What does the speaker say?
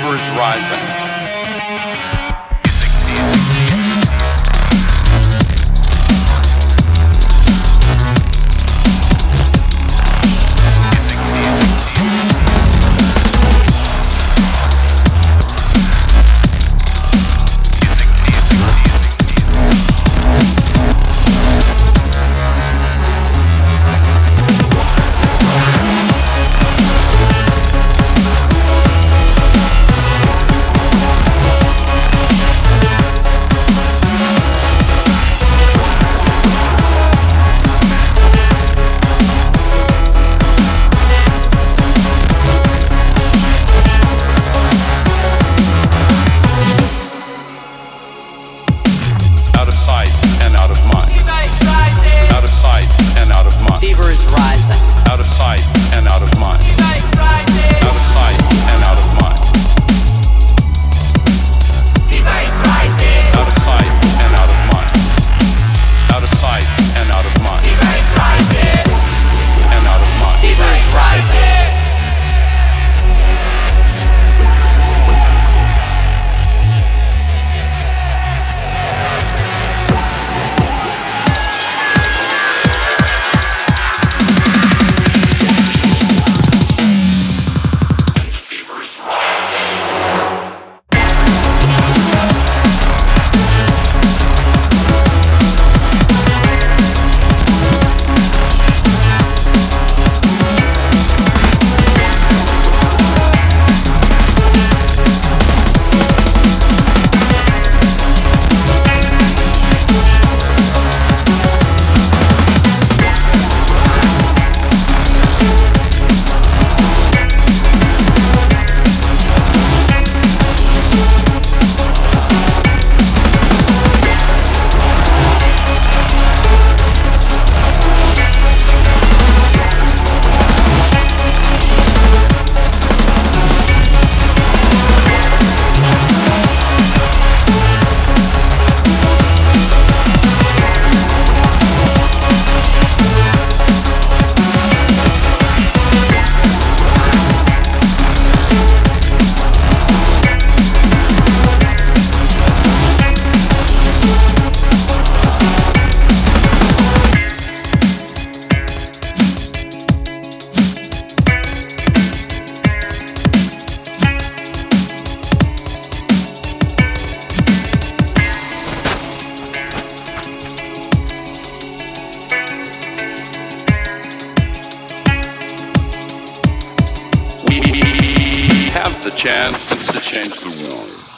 Fever is rising. Out of sight and out of mind. Out of sight and out of mind. Fever is rising. Out of sight and out of mind. Out of sight and out of mind. Fever is rising. Out of sight and out of mind. Out of sight and out of mind. Fever is rising. And out of mind. Fever is rising. We have the chance to change the world.